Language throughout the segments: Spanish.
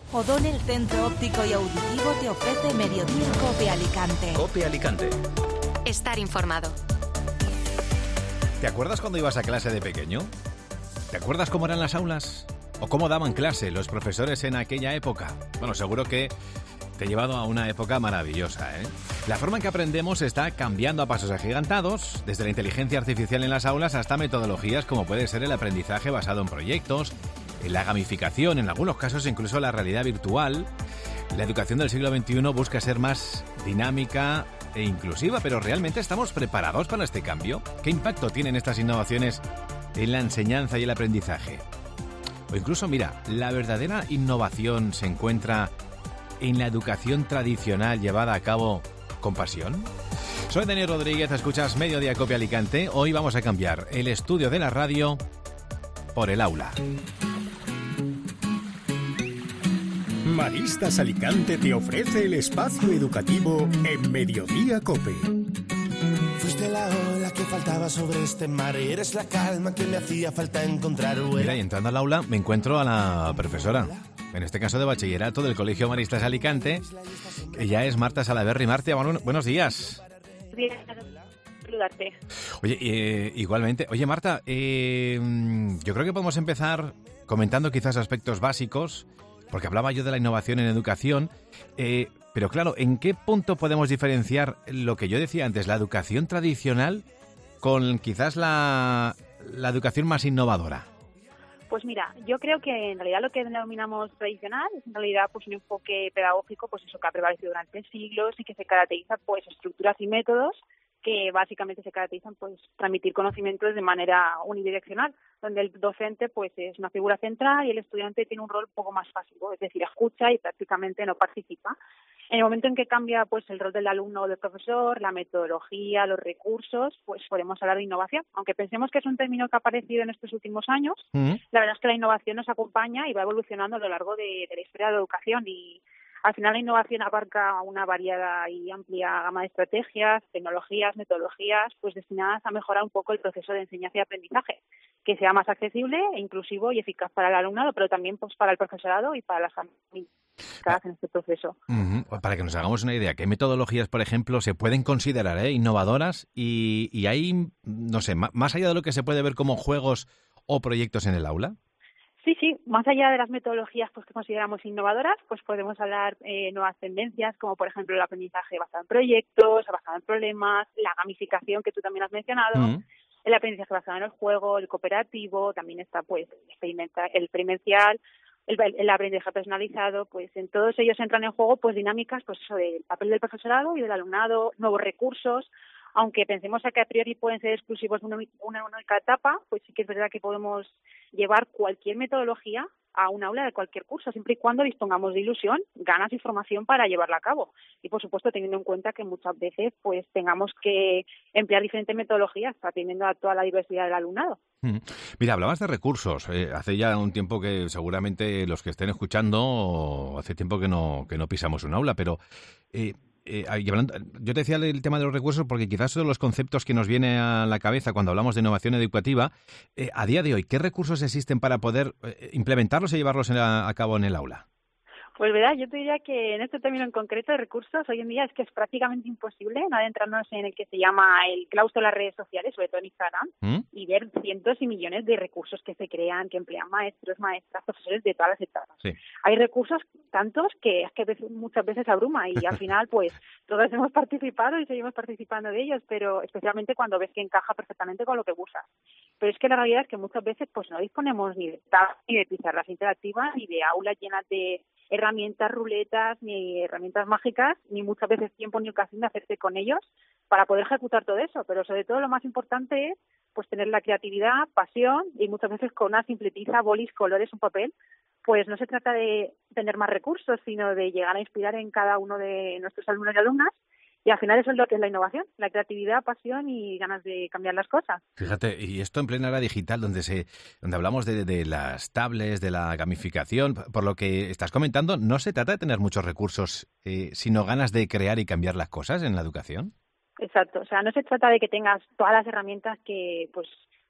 O'Donnell Centro Óptico y Auditivo te ofrece Mediodía Cope Alicante. Cope Alicante. Estar informado. ¿Te acuerdas cuando ibas a clase de pequeño? ¿Te acuerdas cómo eran las aulas? ¿O cómo daban clase los profesores en aquella época? Bueno, seguro que te he llevado a una época maravillosa, ¿eh? La forma en que aprendemos está cambiando a pasos agigantados, desde la inteligencia artificial en las aulas hasta metodologías como puede ser el aprendizaje basado en proyectos, en la gamificación, en algunos casos incluso la realidad virtual. La educación del siglo XXI busca ser más dinámica e inclusiva, pero ¿realmente estamos preparados para este cambio? ¿Qué impacto tienen estas innovaciones en la enseñanza y el aprendizaje? O incluso, mira, ¿la verdadera innovación se encuentra en la educación tradicional llevada a cabo con pasión? Soy Daniel Rodríguez, escuchas Mediodía Cope Alicante. Hoy vamos a cambiar el estudio de la radio por el aula. Maristas Alicante te ofrece el espacio educativo en Mediodía Cope. Fuiste la ola que faltaba sobre este mar, eres la calma que me hacía falta encontrar. Mira, y entrando al aula me encuentro a la profesora, en este caso de bachillerato del Colegio Maristas Alicante. Ella es Marta Salaverry. Marta, buenos días. Bien, saludarte. Oye, igualmente. Oye, Marta, yo creo que podemos empezar comentando quizás aspectos básicos, porque hablaba yo de la innovación en educación, pero claro, ¿en qué punto podemos diferenciar lo que yo decía antes, la educación tradicional, con quizás la educación más innovadora? Pues mira, yo creo que en realidad lo que denominamos tradicional es en realidad pues un enfoque pedagógico, pues eso que ha prevalecido durante siglos y que se caracteriza pues estructuras y métodos que básicamente se caracterizan pues transmitir conocimientos de manera unidireccional, donde el docente pues es una figura central y el estudiante tiene un rol un poco más pasivo, es decir, escucha y prácticamente no participa. En el momento en que cambia pues el rol del alumno o del profesor, la metodología, los recursos, pues podemos hablar de innovación. Aunque pensemos que es un término que ha aparecido en estos últimos años, la verdad es que la innovación nos acompaña y va evolucionando a lo largo de la historia de la educación y al final la innovación abarca una variada y amplia gama de estrategias, tecnologías, metodologías, pues destinadas a mejorar un poco el proceso de enseñanza y aprendizaje, que sea más accesible e inclusivo y eficaz para el alumnado, pero también pues para el profesorado y para las familias en este proceso. Para que nos hagamos una idea, ¿qué metodologías, por ejemplo, se pueden considerar innovadoras y hay, no sé, más allá de lo que se puede ver como juegos o proyectos en el aula? Sí, más allá de las metodologías pues que consideramos innovadoras, pues podemos hablar nuevas tendencias, como por ejemplo el aprendizaje basado en proyectos, basado en problemas, la gamificación que tú también has mencionado, el aprendizaje basado en el juego, el cooperativo, también está pues el experiencial, el aprendizaje personalizado, pues en todos ellos entran en juego pues dinámicas pues eso del papel del profesorado y del alumnado, nuevos recursos. Aunque pensemos que a priori pueden ser exclusivos de una única etapa, pues sí que es verdad que podemos llevar cualquier metodología a un aula de cualquier curso, siempre y cuando dispongamos de ilusión, ganas y formación para llevarla a cabo. Y, por supuesto, teniendo en cuenta que muchas veces pues tengamos que emplear diferentes metodologías atendiendo a toda la diversidad del alumnado. Mira, hablabas de recursos. Hace ya un tiempo que seguramente los que estén escuchando, hace tiempo que no pisamos un aula, pero... yo te decía el tema de los recursos porque quizás son los conceptos que nos viene a la cabeza cuando hablamos de innovación educativa. A día de hoy, ¿qué recursos existen para poder implementarlos y llevarlos a cabo en el aula? Pues verdad, yo te diría que en este término en concreto de recursos, hoy en día es que es prácticamente imposible no adentrarnos en el que se llama el claustro de las redes sociales, sobre todo en Instagram, y ver cientos y millones de recursos que se crean, que emplean maestros, maestras, profesores de todas las etapas. Sí. Hay recursos tantos que es que muchas veces abruma y al final pues todos hemos participado y seguimos participando de ellos, pero especialmente cuando ves que encaja perfectamente con lo que buscas. Pero es que la realidad es que muchas veces pues no disponemos ni de tabs, ni de pizarras interactivas, ni de aulas llenas de herramientas, ruletas, ni herramientas mágicas, ni muchas veces tiempo ni ocasión de hacerse con ellos para poder ejecutar todo eso. Pero sobre todo lo más importante es pues tener la creatividad, pasión y muchas veces con una simple tiza, bolis, colores, un papel. Pues no se trata de tener más recursos, sino de llegar a inspirar en cada uno de nuestros alumnos y alumnas. Y al final eso es lo que es la innovación, la creatividad, pasión y ganas de cambiar las cosas. Fíjate, y esto en plena era digital, donde hablamos de las tablets, de la gamificación, por lo que estás comentando, ¿no se trata de tener muchos recursos, sino ganas de crear y cambiar las cosas en la educación? Exacto, o sea, no se trata de que tengas todas las herramientas que pues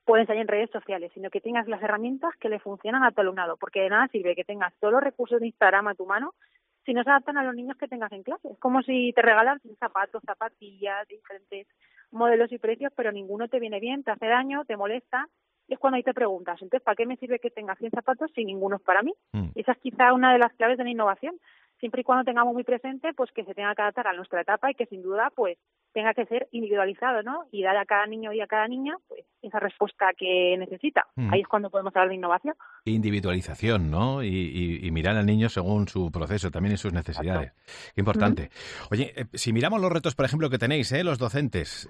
pueden salir en redes sociales, sino que tengas las herramientas que le funcionan a tu alumnado, porque de nada sirve que tengas todos los recursos de Instagram a tu mano si no se adaptan a los niños que tengas en clase. Es como si te regalan zapatos, zapatillas, diferentes modelos y precios, pero ninguno te viene bien, te hace daño, te molesta. Y es cuando ahí te preguntas, entonces, ¿para qué me sirve que tenga 100 zapatos si ninguno es para mí? Y esa es quizá una de las claves de la innovación. Siempre y cuando tengamos muy presente pues que se tenga que adaptar a nuestra etapa y que sin duda pues tenga que ser individualizado, ¿no? Y dar a cada niño y a cada niña pues esa respuesta que necesita. Ahí es cuando podemos hablar de innovación. Individualización, ¿no? Y mirar al niño según su proceso, también y sus necesidades. Qué importante. Oye, si miramos los retos, por ejemplo, que tenéis, los docentes,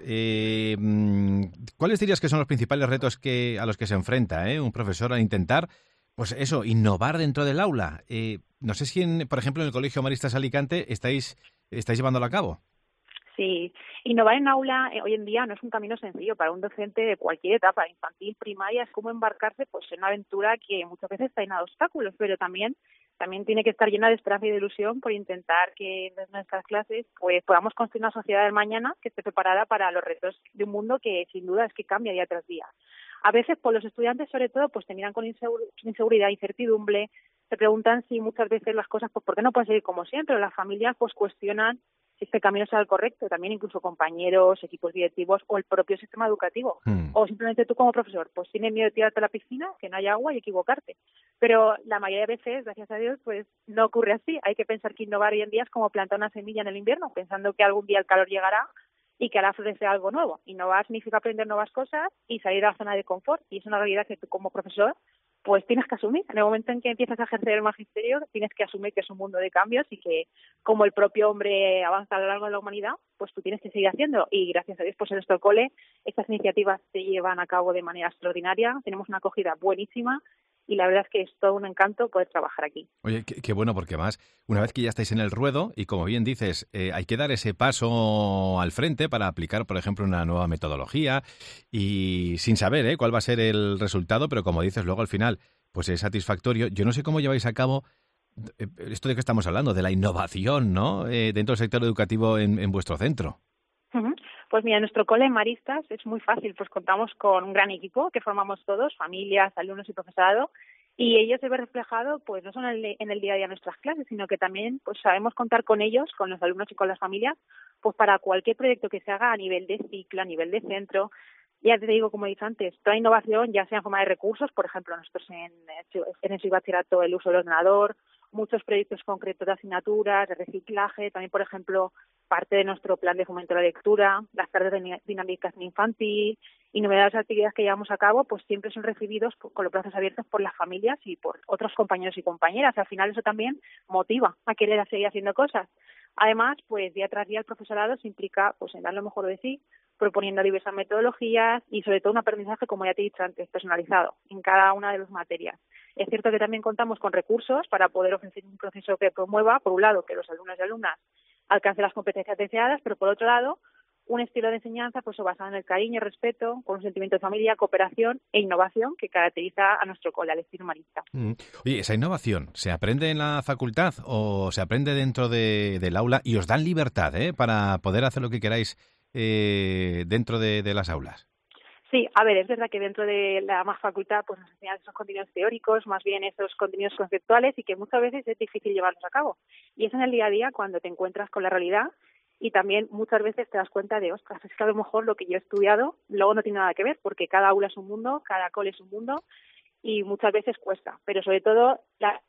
¿cuáles dirías que son los principales retos a los que se enfrenta un profesor al intentar, pues eso, innovar dentro del aula? No sé si, por ejemplo, en el Colegio Maristas Alicante estáis llevándolo a cabo. Sí, innovar en aula hoy en día no es un camino sencillo para un docente de cualquier etapa, infantil, primaria, es como embarcarse pues en una aventura que muchas veces está llena de obstáculos, pero también tiene que estar llena de esperanza y de ilusión por intentar que en nuestras clases pues podamos construir una sociedad del mañana que esté preparada para los retos de un mundo que sin duda es que cambia día tras día. A veces, pues los estudiantes, sobre todo, pues te miran con inseguridad, incertidumbre, se preguntan si muchas veces las cosas, pues, ¿por qué no pueden seguir como siempre? Las familias, pues, cuestionan si este camino sea el correcto. También incluso compañeros, equipos directivos o el propio sistema educativo. O simplemente tú como profesor, pues, tienes miedo de tirarte a la piscina, que no haya agua y equivocarte. Pero la mayoría de veces, gracias a Dios, pues, no ocurre así. Hay que pensar que innovar hoy en día es como plantar una semilla en el invierno, pensando que algún día el calor llegará y que hará florecer algo nuevo. Innovar significa aprender nuevas cosas y salir de la zona de confort. Y es una realidad que tú como profesor pues tienes que asumir. En el momento en que empiezas a ejercer el magisterio, tienes que asumir que es un mundo de cambios y que como el propio hombre avanza a lo largo de la humanidad, pues tú tienes que seguir haciendo. Y gracias a Dios, pues en nuestro cole, estas iniciativas se llevan a cabo de manera extraordinaria. Tenemos una acogida buenísima. Y la verdad es que es todo un encanto poder trabajar aquí. Oye, qué bueno, porque además, una vez que ya estáis en el ruedo, y como bien dices, hay que dar ese paso al frente para aplicar, por ejemplo, una nueva metodología, y sin saber cuál va a ser el resultado, pero como dices, luego al final, pues es satisfactorio. Yo no sé cómo lleváis a cabo esto de que estamos hablando, de la innovación, ¿no? Dentro del sector educativo en vuestro centro. Pues mira, en nuestro cole en Maristas es muy fácil, pues contamos con un gran equipo que formamos todos, familias, alumnos y profesorado, y ello se ve reflejado pues no solo en el día a día de nuestras clases, sino que también pues sabemos contar con ellos, con los alumnos y con las familias, pues para cualquier proyecto que se haga a nivel de ciclo, a nivel de centro. Ya te digo, como he dicho antes, toda innovación, ya sea en forma de recursos, por ejemplo, nosotros en el bachillerato el uso del ordenador, muchos proyectos concretos de asignaturas, de reciclaje, también, por ejemplo, parte de nuestro plan de fomento de la lectura, las tardes de dinámicas infantil y numerosas actividades que llevamos a cabo, pues siempre son recibidos con los brazos abiertos por las familias y por otros compañeros y compañeras. Al final eso también motiva a querer seguir haciendo cosas. Además, pues día tras día el profesorado se implica pues en dar lo mejor de sí, proponiendo diversas metodologías y sobre todo un aprendizaje, como ya te he dicho antes, personalizado en cada una de las materias. Es cierto que también contamos con recursos para poder ofrecer un proceso que promueva, por un lado, que los alumnos y alumnas alcancen las competencias deseadas, pero por otro lado, un estilo de enseñanza pues basado en el cariño, respeto, con un sentimiento de familia, cooperación e innovación que caracteriza a nuestro cole, al estilo marista. Oye, ¿esa innovación se aprende en la facultad o se aprende dentro del aula y os dan libertad para poder hacer lo que queráis dentro de las aulas? Sí, a ver, es verdad que dentro de la más facultad pues nos enseñan esos contenidos teóricos, más bien esos contenidos conceptuales y que muchas veces es difícil llevarlos a cabo. Y es en el día a día cuando te encuentras con la realidad y también muchas veces te das cuenta de, ostras, es que a lo mejor lo que yo he estudiado luego no tiene nada que ver porque cada aula es un mundo, cada cole es un mundo y muchas veces cuesta. Pero sobre todo,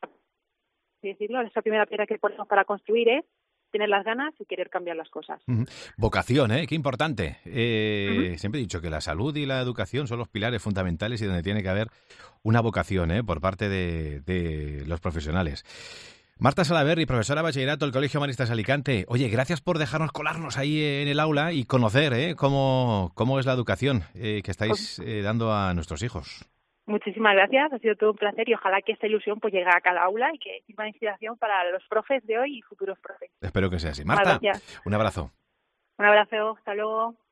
esa primera piedra que ponemos para construir es tener las ganas y querer cambiar las cosas. Vocación, qué importante. Siempre he dicho que la salud y la educación son los pilares fundamentales y donde tiene que haber una vocación por parte de los profesionales. Marta Salaverry, profesora de bachillerato del Colegio Maristas Alicante. Oye, gracias por dejarnos colarnos ahí en el aula y conocer cómo es la educación que estáis dando a nuestros hijos. Muchísimas gracias, ha sido todo un placer y ojalá que esta ilusión pues llegue a cada aula y que sirva de inspiración para los profes de hoy y futuros profes. Espero que sea así. Marta, un abrazo. Un abrazo, hasta luego.